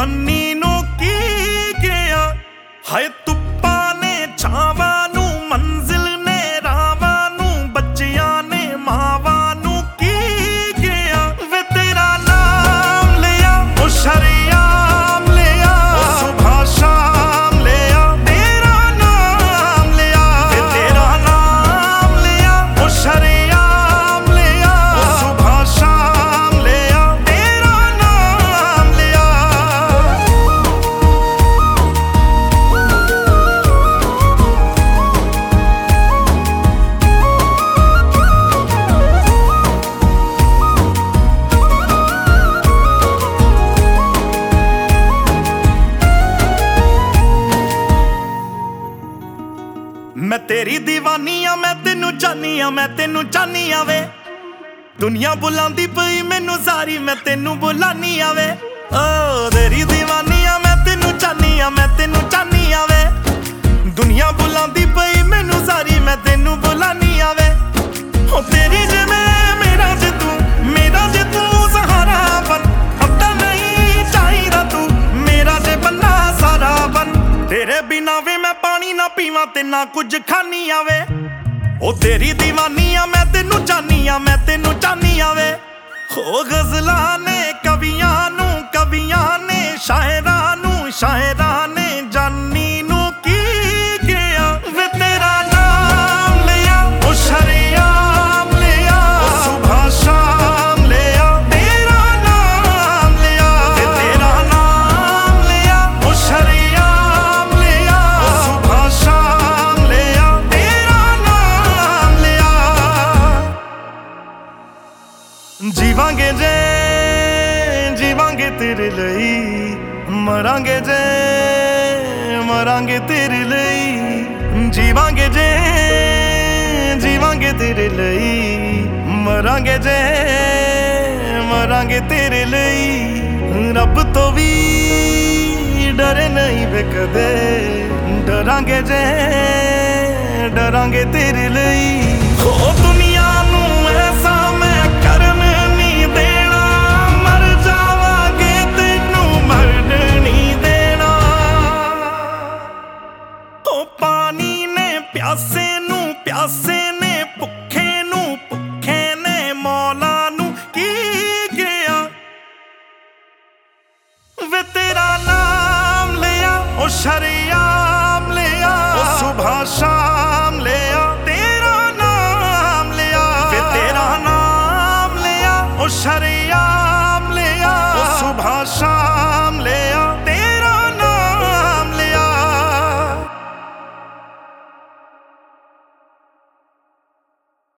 ਜਹਾਨੀ ਨੂੰ ਕੀ ਗਿਆ। ਹਾਏ ਧੁੱਪਾਂ ਨੇ ਛਾਵਾਂ ਨੂੰ, ਮੰਜ਼ਿਲ ਨੇ ਰਾਵਾਂ ਨੂੰ, ਬੱਚਿਆਂ ਨੇ ਮਾਵਾਂ ਨੂੰ ਕੀ ਗਿਆ। ਵੇ ਤੇਰਾ ਨਾਮ ਲਿਆ ਉਹ ਸ਼ਰੇਆਮ ਲਿਆ, ਉਹ ਸੁਬਹ ਸ਼ਾਮ ਲਿਆ ਤੇਰਾ ਨਾਮ ਲਿਆ। ਵੇ ਤੇਰਾ ਨਾਮ ਲਿਆ ਉਹ ਸ਼ਰੇਆਮ ਲਿਆ, ਉਹ ਸੁਬਹ ਸ਼ਾਮ ਲਿਆ ਤੇਰਾ ਨਾਮ ਲਿਆ। ਮੈਂ ਤੇਰੀ دیਵਾਨੀ ਆ, ਮੈਂ ਤੈਨੂੰ ਚਾਹਨੀ ਆ, ਮੈਂ ਤੈਨੂੰ ਚਾਹਨੀ ਆ ਵੇ। ਦੁਨੀਆ ਬੁਲਾਉਂਦੀ ਪਈ ਮੈਨੂੰ ਸਾਰੀ, ਮੈਂ ਤੈਨੂੰ ਬੁਲਾਨੀ ਆ ਵੇ। ਓ ਤੇਰੀ دیਵਾਨੀ ਆ, ਮੈਂ ਤੈਨੂੰ ਚਾਹਨੀ ਆ, ਮੈਂ ਤੈਨੂੰ ਚਾਹਨੀ ਆ ਵੇ। ਦੁਨੀਆ ਬੁਲਾਉਂਦੀ ਪਈ ਮੈਨੂੰ ਸਾਰੀ, ਮੈਂ ਤੈਨੂੰ ਬੁਲਾਨੀ ਆ ਵੇ। ਹੋ ਤੇਰੀ ਜੇ ਮੈਂ, ਮੇਰਾ ਜੇ ਤੂੰ, ਮੇਰਾ ਜੇ ਤੂੰ ਸਹਾਰਾ ਬਣ। ਪਤਾ ਨਹੀਂ ਚਾਹੀਦਾ ਤੂੰ ਮੇਰਾ ਜੇ ਬੰਨਾ ਸਾਰਾ ਬਣ। ਤੇਰੇ ਬਿਨਾ ਵੇ ਮੈਂ ਪਾਣੀ ਨਾ ਪੀਵਾਂ ਤੇ ਨਾ ਕੁਝ ਖਾਨੀ ਆਵੇ। ਉਹ ਤੇਰੀ دیਵਾਨੀ ਆ, ਮੈਂ ਤੈਨੂੰ ਚਾਹਨੀ ਆ, ਮੈਂ ਤੈਨੂੰ ਚਾਹਨੀ ਆਵੇ। ਹੋ ਗਜ਼ਲਾਂ ਨੇ ਕਵੀਆਂ ਨੂੰ, ਕਵੀਆਂ ਨੇ ਸ਼ਾਇਰਾਂ ਨੂੰ, ਸ਼ਾਇਰਾਂ ਨੇ ਜਾਨੀ ਨੂੰ ਕੀ ਗਿਆ। ਵੇ ਤੇਰਾ ਨਾਮ ਲਿਆ ਉਹ ਸ਼ਰੇਆਮ ਲਿਆ, ਉਹ ਸੁਬਹ ਸ਼ਾਮ ਲਿਆ ਤੇਰਾ ਨਾਮ ਲਿਆ। ਵੇ ਤੇਰਾ ਨਾਮ ਲਿਆ ਉਹ ਸ਼ਰੇਆਮ ਲਿਆ, ਉਹ ਸੁਬਹ ਸ਼ਾਮ ਲਿਆ ਤੇਰਾ ਨਾਮ ਲਿਆ। ਜੀਵਾਂਗੇ ਜੇ ਜੀਵਾਂਗੇ ਤੇਰੇ ਲਈ, ਮਰਾਂਗੇ ਜੇ ਮਰਾਂਗੇ ਤੇਰੇ ਲਈ। ਜੀਵਾਂਗੇ ਜੇ ਜੀਵਾਂਗੇ ਤੇਰੇ ਲਈ, ਮਰਾਂਗੇ ਜੇ ਮਰਾਂਗੇ ਤੇਰੇ ਲਈ। ਰੱਬ ਤੋਂ ਵੀ ਡਰੇ ਨਹੀਂ ਵੇ ਕਦੇ, ਡਰਾਂਗੇ ਜੇ ਡਰਾਂਗੇ ਤੇਰੇ ਲਈ। ਹੋ ਦੁਨੀਆ ਨੂੰ ਐਸਾ ਮੈਂ ਕਰਨ ਨਹੀਂ ਦੇਣਾ, ਮਰ ਜਾਵਾਂਗੇ ਤੈਨੂੰ ਮਰਨ ਨਹੀਂ ਦੇਣਾ। ਉਹ ਪਾਣੀ ਨੇ ਪਿਆਸੇ ਨੂੰ, ਪਿਆਸੇ ਨੇ ਭੁੱਖੇ ਨੂੰ, ਭੁੱਖੇ ਨੇ ਮੌਲਾ ਨੂੰ ਕੀ ਗਿਆ। ਵੇ ਤੇਰਾ ਨਾਮ ਲਿਆ ਉਹ ਸ਼ਰੇਆਮ ਲਿਆ, ਉਹ ਸੁਬਹ ਸ਼ਾਮ ਲਿਆ ਤੇਰਾ ਨਾਮ ਲਿਆ। ਵੇ ਤੇਰਾ ਨਾਮ ਲਿਆ ਉਹ ਸ਼ਰੇਆਮ ਲਿਆ, ਉਹ ਸੁਬਹ ਸ਼ਾਮ